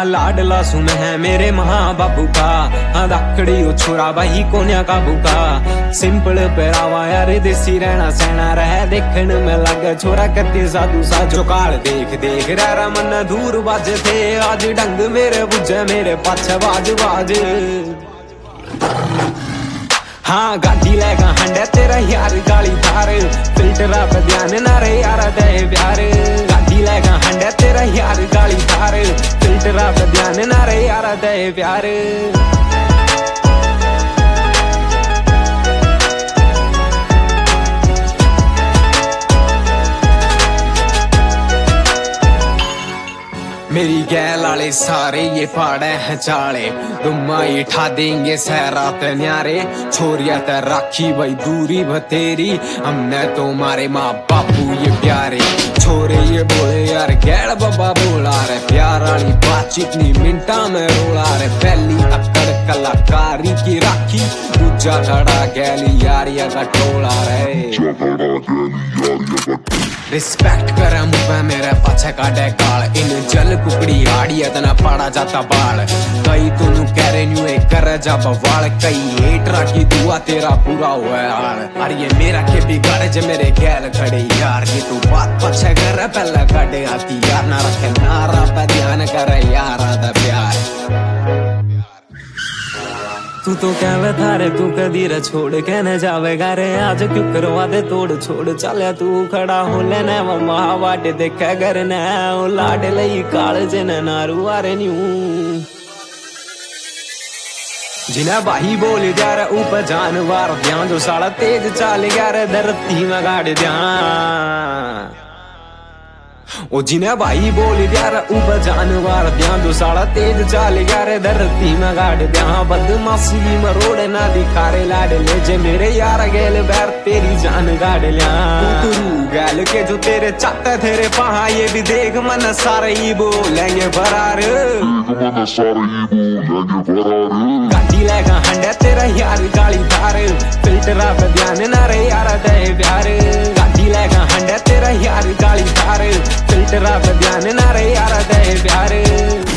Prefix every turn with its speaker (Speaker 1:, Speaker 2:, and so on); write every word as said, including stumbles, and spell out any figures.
Speaker 1: हाँ लाडला सुन है मेरे माँ बाबू का, हाँ दाकड़ी ओ छोरा भाई कोन्या काबू का। सिंपल पहरावा यार देसी रहना सहना रह, देखने में लगे छोरा कत्ती साधु सा। जो काल देख देख रह मन दूर बाजे थे, आज ढंग मेरे बुझे मेरे पाछे बाज बाज। हाँ गाड़ी लेगा हंडे तेरा यार गाली थार, फिल्टरा पे ध्यान ना रे यार दे प्यार। गाड़ी लेगा हंडे तेरा यार गाली थार, फिल्टरा पे ध्यान ना रे यार दे प्यार। मेरी गैल आले सारे ये पाड़े हैं चाले, तुम आई ठा देंगे सहरात न्यारे। छोरिया ते राखी भाई दूरी बतेरी, हमने तुम्हारे माँ बापू ये प्यारे। छोरे ये बोले यार गैल बाबा बोला रे, प्यार वाली बातचीत नी मिनटा में रोला रे। पहली अकड़ कलाकारी की राखी, दूजा खड़ा गैली यारिया का टोला रे। रिस्पेक्ट करे मुझे मेरे पाछे काटे काल, इन जल कुकड़ी आड़िया तना पाड़ा जाता बाल। कई तुनु कह रहे न्यू कर जा बवाल, कई हेटरा की दुआ तेरा पूरा हुआ हाल। अरे ये मेरा के बिगाड़े जे मेरे गैल खड़े यार, ये तू बात पाछे कर पहले काटे आती यार। ना रखे नारा पे ध्यान करे यार आधा प्यार। तू तो कहवे थारे तू कदी रे छोड़ के न जावेगा रे, आज क्यों करवा दे तोड़ छोड़। चले तू खड़ा हो लेना मम्मा वाटे देखे घर न, ओ लाड लई काल जन नारू आरे न्यू। जिन्हें बाही बोल जा रे ऊपर जानवर ध्यान, जो साला तेज चाल गया रे धरती में गाड़ ध्यान। ओ जिन्हें भाई बोल दिया रे ऊपर जानवर ध्यान, जो साला तेज चाल गया रे धरती में गाड़ ध्यान। बदमाशी मरोड़े ना दिखा रे लाड ले, जे मेरे यार गेल बैर तेरी जान गाड़ लिया। तू गैल के जो तेरे चाहते थे रे पहा, ये भी देख मन सारे ही बोलेंगे फरार। गाड़ी लेगा हंडे तेरा यार गाली थार, फिल्टरा पे ध्यान ना रे यार दे प्यार। गाड़ी लेगा हंडे तेरा यार गाली थार, फिल्टरा पे ध्यान ना रे यार दे प्यार।